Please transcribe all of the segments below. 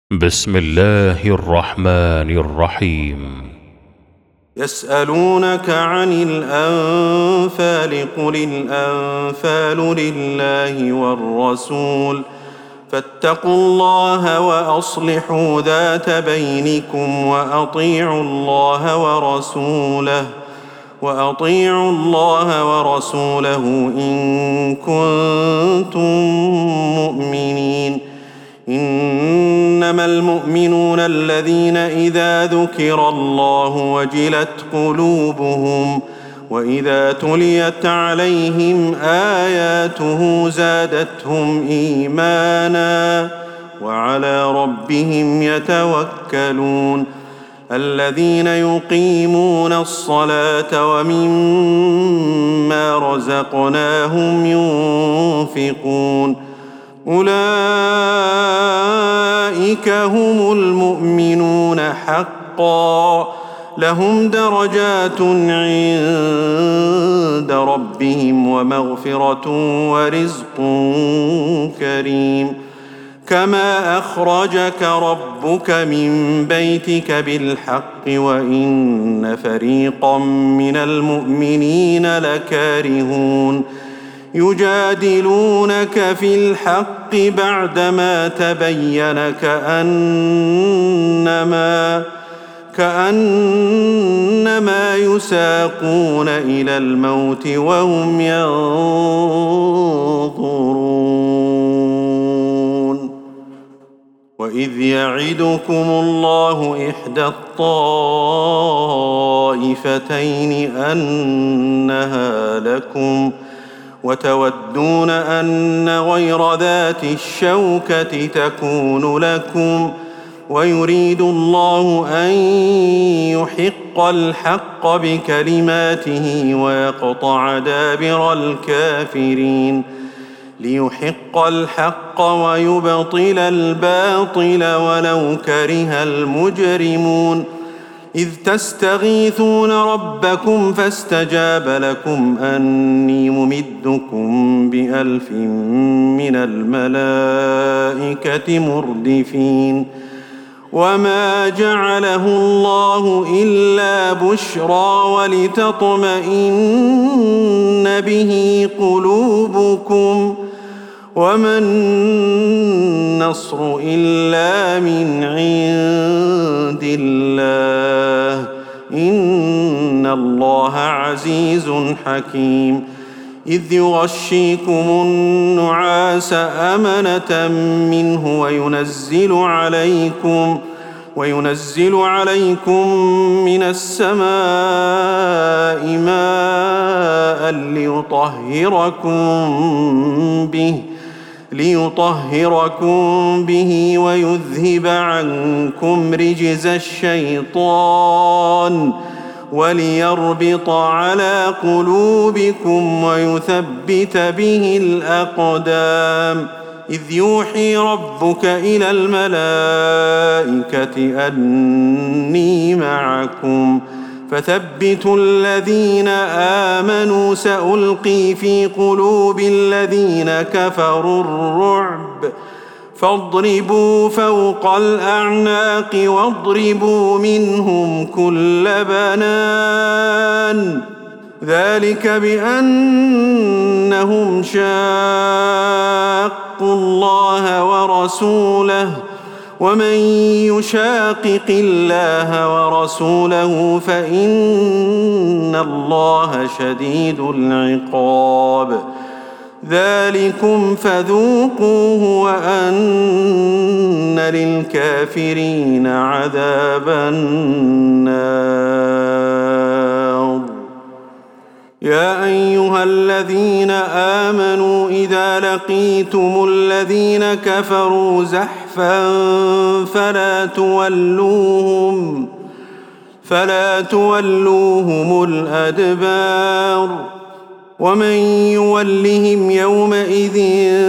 بسم الله الرحمن الرحيم. يسألونك عن الأنفال قل الأنفال لله والرسول فاتقوا الله وأصلحوا ذات بينكم وأطيعوا الله ورسوله إن كنتم مؤمنين. إنما المؤمنون الذين إذا ذكر الله وجلت قلوبهم وإذا تليت عليهم آياته زادتهم إيمانا وعلى ربهم يتوكلون. الذين يقيمون الصلاة ومما رزقناهم ينفقون أولئك هم المؤمنون حقا لهم درجات عند ربهم ومغفرة ورزق كريم. كما أخرجك ربك من بيتك بالحق وإن فريقا من المؤمنين لكارهون يجادلونك في الحق بعدما تبين كأنما يساقون إلى الموت وهم ينظرون. وإذ يعدكم الله إحدى الطائفتين أنها لكم وتودون أن غير ذات الشوكة تكون لكم ويريد الله أن يحق الحق بكلماته ويقطع دابر الكافرين ليحق الحق ويبطل الباطل ولو كره المجرمون. إذ تستغيثون ربكم فاستجاب لكم أني ممدكم ب1000 من الملائكة مردفين. وما جعله الله إلا بشرى ولتطمئن به قلوبكم وما النصر إلا من عند الله إن الله عزيز حكيم. إذ يغشيكم النعاس أمنة منه وينزل عليكم من السماء ماء ليطهركم به ويذهب عنكم رجز الشيطان وليربط على قلوبكم ويثبت به الأقدام. إذ يوحي ربك إلى الملائكة أني معكم فثبتوا الذين آمنوا سألقي في قلوب الذين كفروا الرعب فاضربوا فوق الأعناق واضربوا منهم كل بنان. ذلك بأنهم شاقوا الله ورسوله ومن يشاقق الله ورسوله فإن الله شديد العقاب. ذلكم فذوقوه وأن للكافرين عذاب النار. يا أيها الذين آمنوا إذا لقيتم الذين كفروا زحفا فلا تولوهم الأدبار. ومن يولهم يومئذ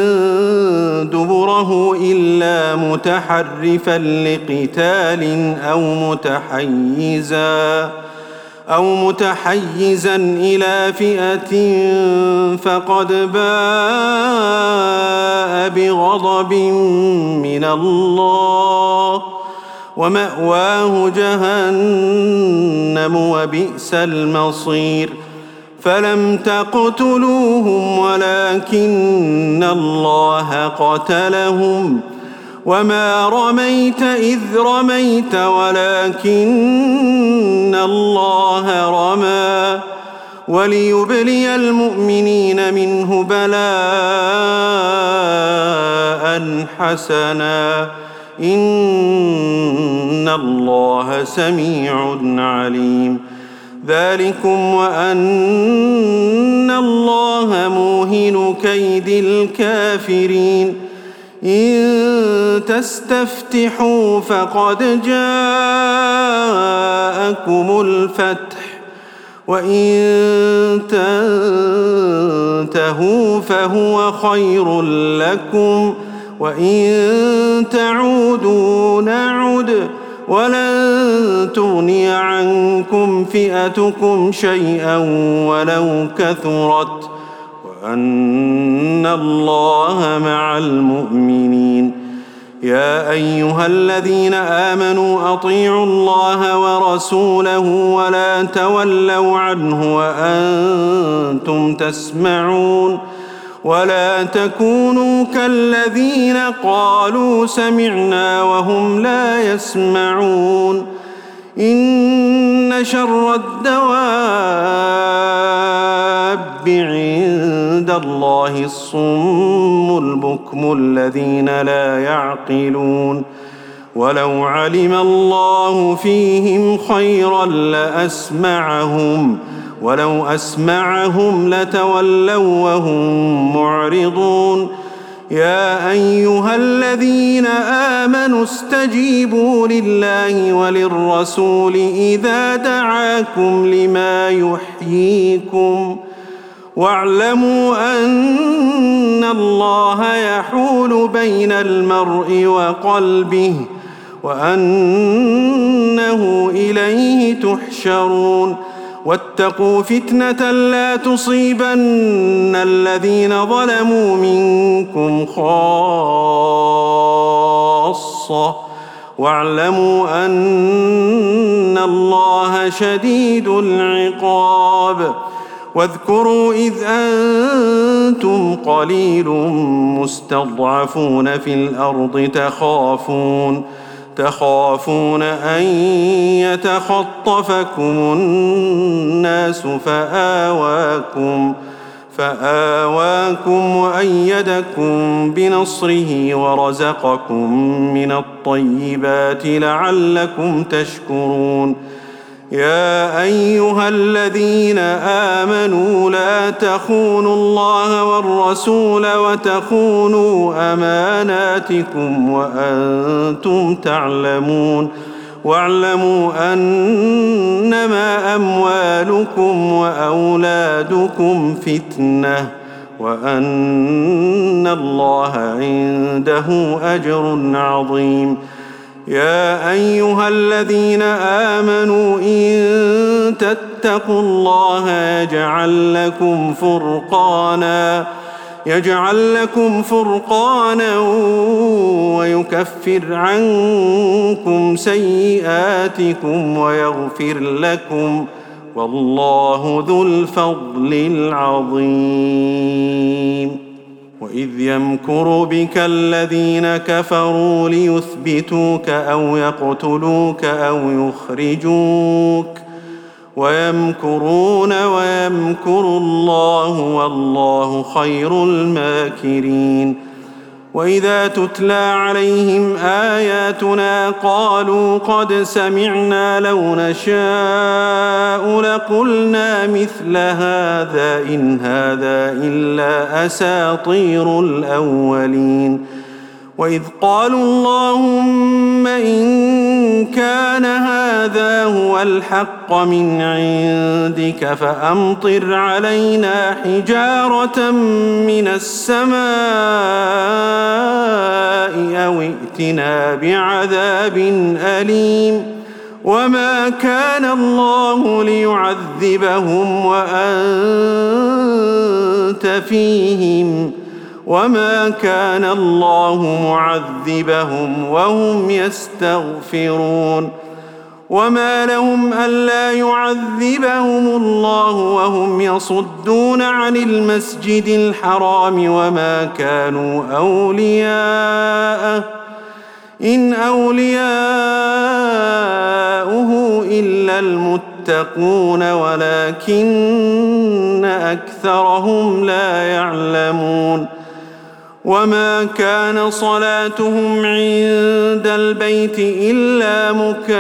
دبره إلا متحرفا لقتال أو متحيزا إلى فئة فقد باء بغضب من الله ومأواه جهنم وبئس المصير فلم تقتلوهم ولكن الله قتلهم وما رميت إذ رميت ولكن الله رمى وليبلي المؤمنين منه بلاء حسنا إن الله سميع عليم ذلكم وأن الله موهن كيد الكافرين إن تستفتحوا فقد جاءكم الفتح وإن تنتهوا فهو خير لكم وإن تعودوا نعد ولن تغني عنكم فئتكم شيئا ولو كثرت وأن الله مع المؤمنين يا أيها الذين آمنوا أطيعوا الله ورسوله ولا تولوا عنه وأنتم تسمعون ولا تكونوا كالذين قالوا سمعنا وهم لا يسمعون إن شر الدواب عند الله الصم البكم الذين لا يعقلون ولو علم الله فيهم خيرا لأسمعهم ولو أسمعهم لتولوا وهم معرضون يا أيها الذين آمنوا استجيبوا لله وللرسول إذا دعاكم لما يحييكم واعلموا أن الله يحول بين المرء وقلبه وأنه إليه تحشرون واتقوا فتنة لا تصيبن الذين ظلموا منكم خاصة واعلموا أن الله شديد العقاب واذكروا إذ أنتم قليل مستضعفون في الأرض تخافون أن يتخطفكم الناس فآواكم وأيدكم بنصره ورزقكم من الطيبات لعلكم تشكرون يا أيها الذين آمنوا لا تخونوا الله والرسول وتخونوا أماناتكم وأنتم تعلمون واعلموا أنما أموالكم وأولادكم فتنة وأن الله عنده أجر عظيم يا أيها الذين آمنوا إن تتقوا الله يجعل لكم فرقانا ويكفر عنكم سيئاتكم ويغفر لكم والله ذو الفضل العظيم وإذ يمكر بك الذين كفروا ليثبتوك أو يقتلوك أو يخرجوك ويمكرون ويمكر الله والله خير الماكرين وإذا تتلى عليهم آياتنا قالوا قد سمعنا لو نشاء لقلنا مثل هذا إن هذا إلا أساطير الأولين وإذ قالوا اللهم إن كان هذا هو الحق من عندك فأمطر علينا حجارة من السماء أو ائتنا بعذاب أليم وما كان الله ليعذبهم وأنت فيهم وما كان الله معذبهم وهم يستغفرون وما لهم ألا يعذبهم الله وهم يصدون عن المسجد الحرام وما كانوا أولياءه إن أولياؤه إلا المتقون ولكن أكثرهم لا يعلمون وما كان صلاتهم عند البيت إلا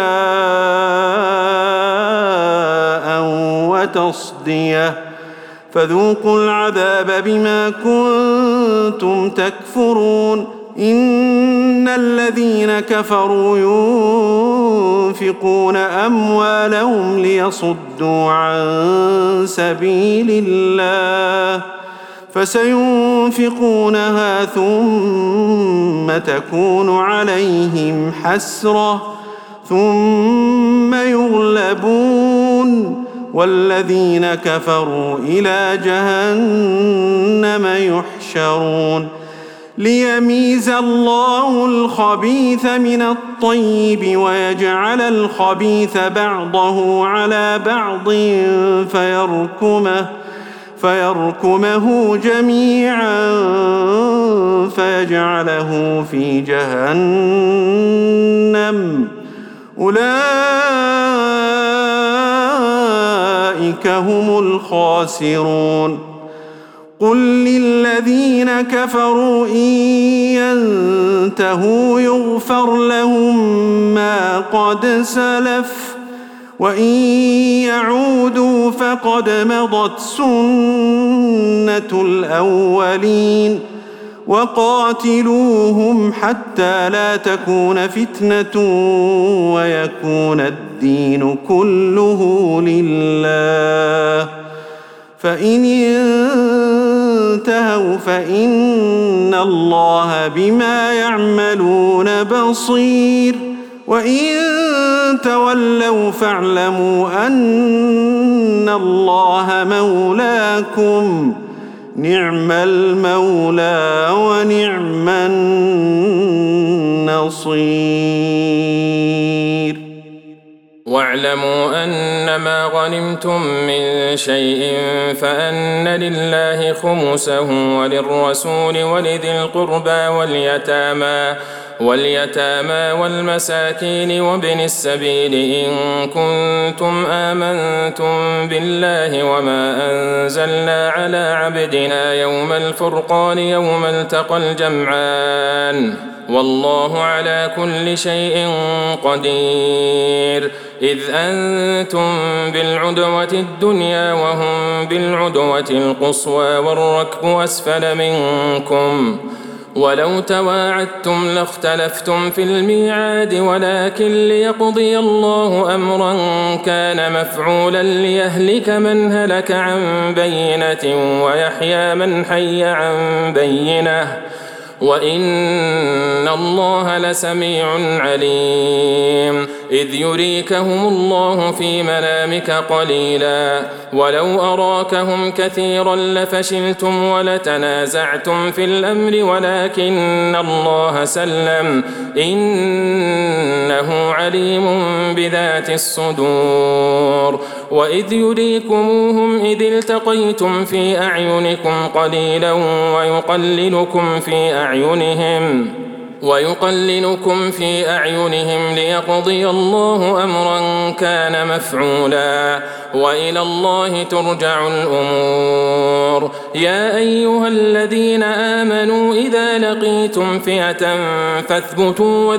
مكاء وتصدية فذوقوا العذاب بما كنتم تكفرون إن الذين كفروا ينفقون أموالهم ليصدوا عن سبيل الله فسينفقونها ثم تكون عليهم حسرة ثم يغلبون والذين كفروا إلى جهنم يحشرون ليميز الله الخبيث من الطيب ويجعل الخبيث بعضه على بعض فيركمه جميعا فيجعله في جهنم أولئك هم الخاسرون قل للذين كفروا إن ينتهوا يغفر لهم ما قد سلف وإن يعودوا فقد مضت سنة الأولين وقاتلوهم حتى لا تكون فتنة ويكون الدين كله لله فإن انتهوا فإن الله بما يعملون بصير وإن تولوا فاعلموا أن الله مولاكم نعم المولى ونعم النصير واعلموا أنما غنمتم من شيء فأن لله خمسه وللرسول ولذي القربى واليتامى والمساكين وابن السبيل إن كنتم آمنتم بالله وما أنزلنا على عبدنا يوم الفرقان يوم التقى الجمعان والله على كل شيء قدير إذ أنتم بالعدوة الدنيا وهم بالعدوة القصوى والركب أسفل منكم ولو تواعدتم لاختلفتم في الميعاد ولكن ليقضي الله أمرا كان مفعولا ليهلك من هلك عن بينة ويحيى من حي عن بينة وإن الله لسميع عليم إذ يريكهم الله في منامك قليلا ولو أراكهم كثيرا لفشلتم ولتنازعتم في الأمر ولكن الله سلم إنه عليم بذات الصدور وإذ يريكموهم إذ التقيتم في أعينكم قليلا ويقللكم في أعينهم ليقضي الله أمرا كان مفعولا وإلى الله ترجع الأمور يا أيها الذين آمنوا إذا لقيتم فئة فاثبتوا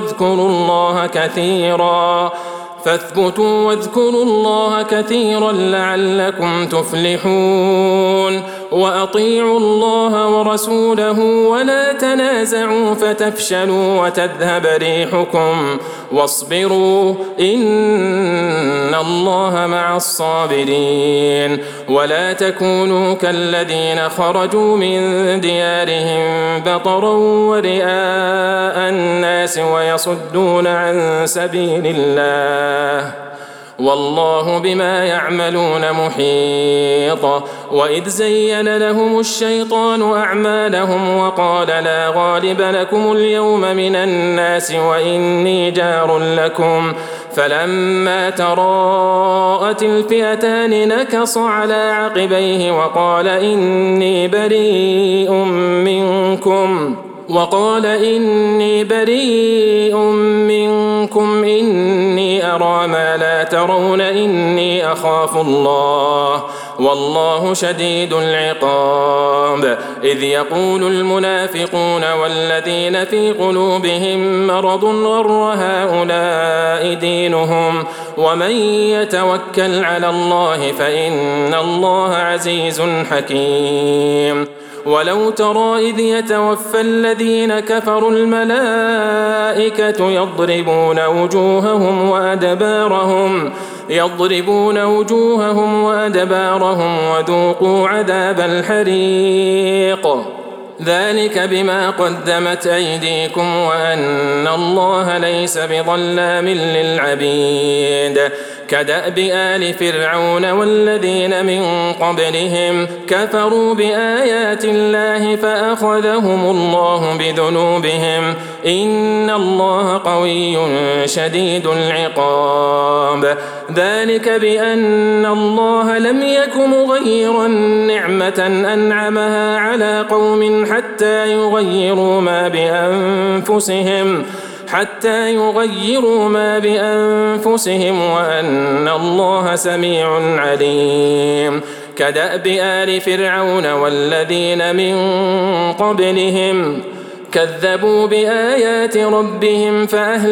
واذكروا الله كثيرا لعلكم تفلحون وأطيعوا الله ورسوله ولا تنازعوا فتفشلوا وتذهب ريحكم واصبروا إن الله مع الصابرين ولا تكونوا كالذين خرجوا من ديارهم بطرا ورئاء الناس ويصدون عن سبيل الله والله بما يعملون محيط. وإذ زين لهم الشيطان أعمالهم وقال لا غالب لكم اليوم من الناس وإني جار لكم فلما تراءت الفئتان نكص على عقبيه وقال إني بريء منكم إني أرى ما لا ترون إني أخاف الله والله شديد العقاب. إذ يقول المنافقون والذين في قلوبهم مرض غر هؤلاء دينهم ومن يتوكل على الله فإن الله عزيز حكيم. ولو ترى إذ يتوفى الذين كفروا الملائكة يضربون وجوههم وأدبارهم وذوقوا عذاب الحريق ذلك بما قدمت أيديكم وأن الله ليس بظلام للعبيد. كدأب آل فرعون والذين من قبلهم كفروا بآيات الله فأخذهم الله بذنوبهم إن الله قوي شديد العقاب. ذلك بأن الله لم يك مغيرا نعمة أنعمها على قوم حتى يغيروا ما بأنفسهم وأن الله سميع عليم. كدأب آل فرعون والذين من قبلهم كذبوا بآيات ربهم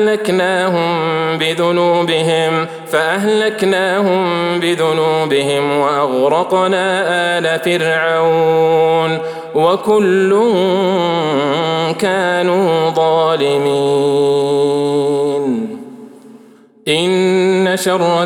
فأهلكناهم بذنوبهم وأغرقنا آل فرعون وكل كانوا ظالمين. إن شر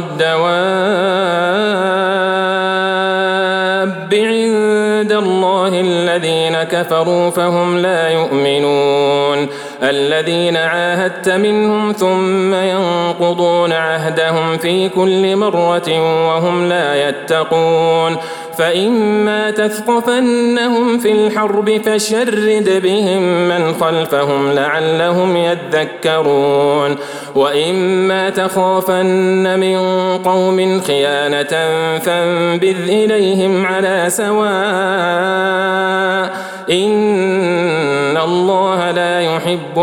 الدواب عند الله الذين كفروا فهم لا يؤمنون الذين عاهدت منهم ثم ينقضون عهدهم في كل مرة وهم لا يتقون. فإما تثقفنهم في الحرب فشرد بهم من خلفهم لعلهم يذكرون. وإما تخافن من قوم خيانة فانبذ إليهم على سواء إن الله لا يحب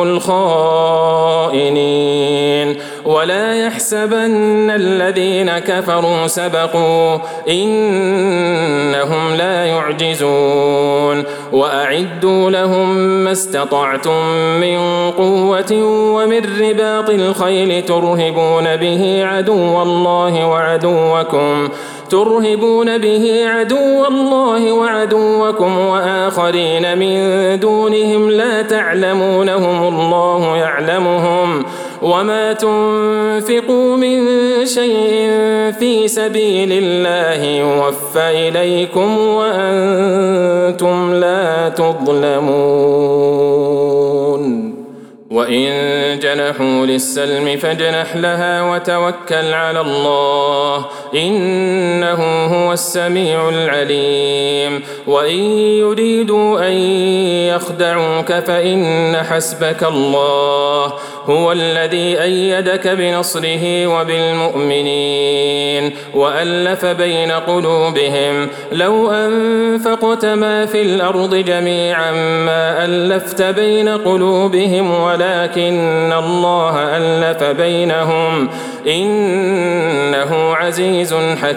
الخائنين. ولا يحسبن الذين كفروا سبقوا إنهم لا يعجزون. وأعدوا لهم ما استطعتم من قوة ومن رباط الخيل ترهبون به عدو الله وعدوكم وآخرين من دونهم لا تعلمونهم الله يعلمهم. وما تنفقوا من شيء في سبيل الله يوفى إليكم وأنتم لا تظلمون. وإن جنحوا للسلم فاجنح لها وتوكل على الله إنه هو السميع العليم. وإن يريدوا أن يخدعوك فإن حسبك الله هو الذي أيدك بنصره وبالمؤمنين وألف بين قلوبهم لو أنفقت ما في الأرض جميعا ما ألفت بين قلوبهم ولكن الله ألف بينهم إنه عزيز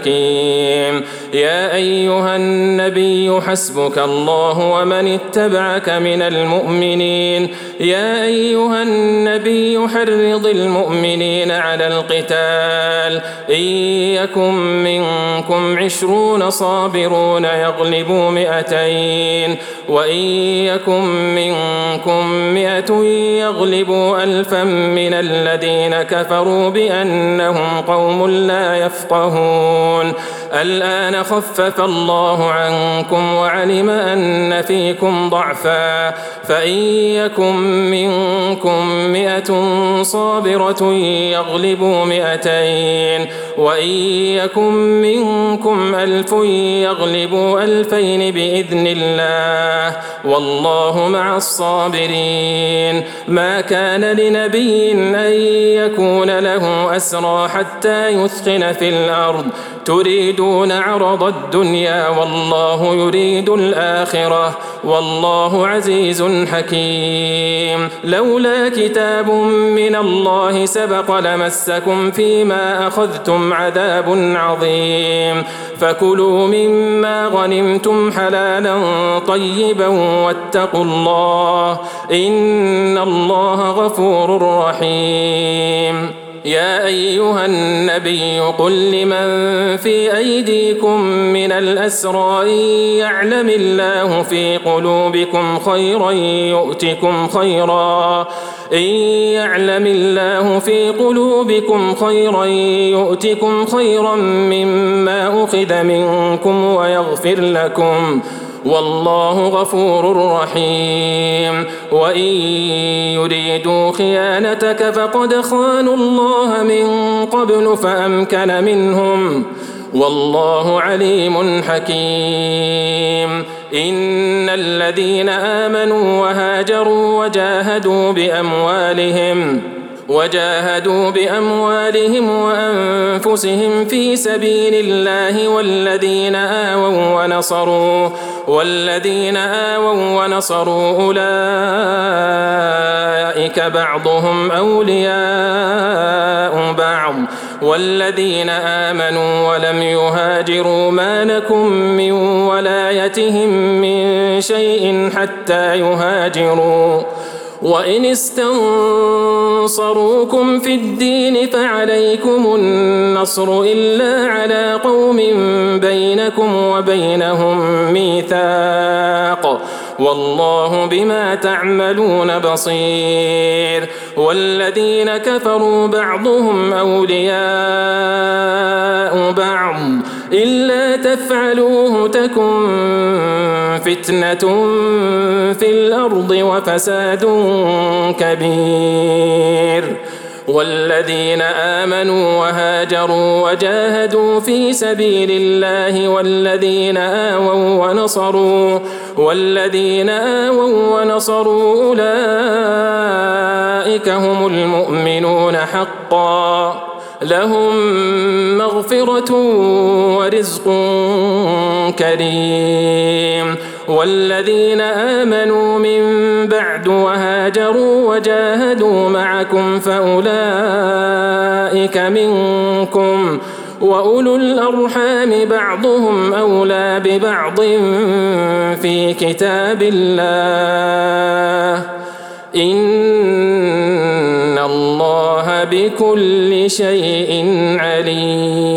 حكيم. يا أيها النبي حسبك الله ومن اتبعك من المؤمنين. يا أيها النبي حرض المؤمنين على القتال إن يكن منكم 20 صابرون يغلبوا 200 وإن يكن منكم 100 يغلبوا 1000 من الذين كفروا بأنهم قوم لا يفقهون. الآن خفف الله عنكم وعلم أن فيكم ضعفا فإن يكن منكم 100 صابرة يغلبوا 200 وإن يكن منكم 1000 يغلبوا 2000 بإذن الله والله مع الصابرين. ما كان لنبي أن يكون له أسرى حتى يثخن في الأرض تريدون عرض الدنيا والله يريد الآخرة والله عزيز حكيم. لولا كتاب من الله سبق لمسكم فيما أخذتم عذاب عظيم. فكلوا مما غنمتم حلالا طيبا واتقوا الله إن الله غفور رحيم. يا أيها النبي قل لمن في أيديكم من الأسرى إن يعلم الله في قلوبكم خيرا يؤتكم خيرا إن يعلم الله في قلوبكم خيرا يؤتكم خيرا مما أخذ منكم ويغفر لكم والله غفور رحيم. وإن يريدوا خيانتك فقد خانوا الله من قبل فأمكن منهم والله عليم حكيم. إن الذين آمنوا وهاجروا وجاهدوا بأموالهم وأنفسهم في سبيل الله والذين آووا ونصروا أولئك بعضهم أولياء بعض والذين آمنوا ولم يهاجروا ما لكم من ولايتهم من شيء حتى يهاجروا. وإن استنصروكم في الدين فعليكم النصر إلا على قوم بينكم وبينهم ميثاق والله بما تعملون بصير. والذين كفروا بعضهم أولياء بعض إلا تفعلوه تكن فتنة في الأرض وفساد كبير. والذين آمنوا وهاجروا وجاهدوا في سبيل الله والذين آووا ونصروا أولئك هم المؤمنون حقا لهم مغفرة ورزق كريم. والذين آمنوا من بعد وهاجروا وجاهدوا معكم فأولئك منكم وأولو الأرحام بعضهم أولى ببعض في كتاب الله إن الله بكل شيء عليم.